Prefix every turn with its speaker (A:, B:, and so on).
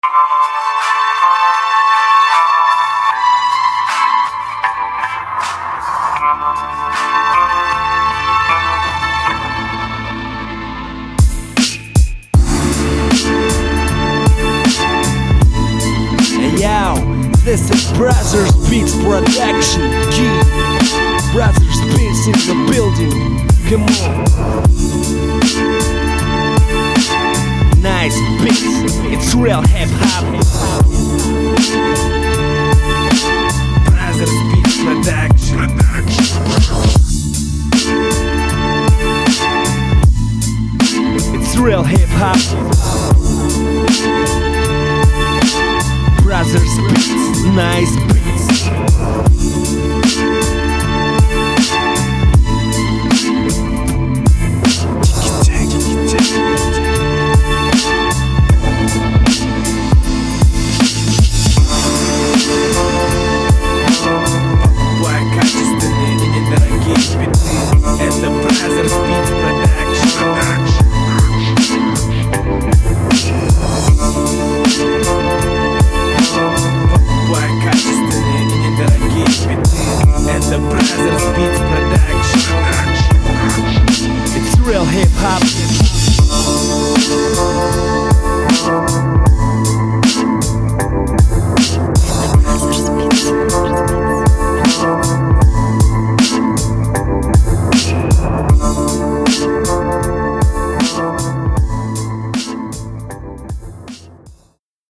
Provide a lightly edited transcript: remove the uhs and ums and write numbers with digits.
A: This is Brothers Beats Production. Brothers Beats in the building. Come on. Nice beats. It's real hip hop. Brothers Beats Production. It's real hip hop. Brothers Beats, nice beats.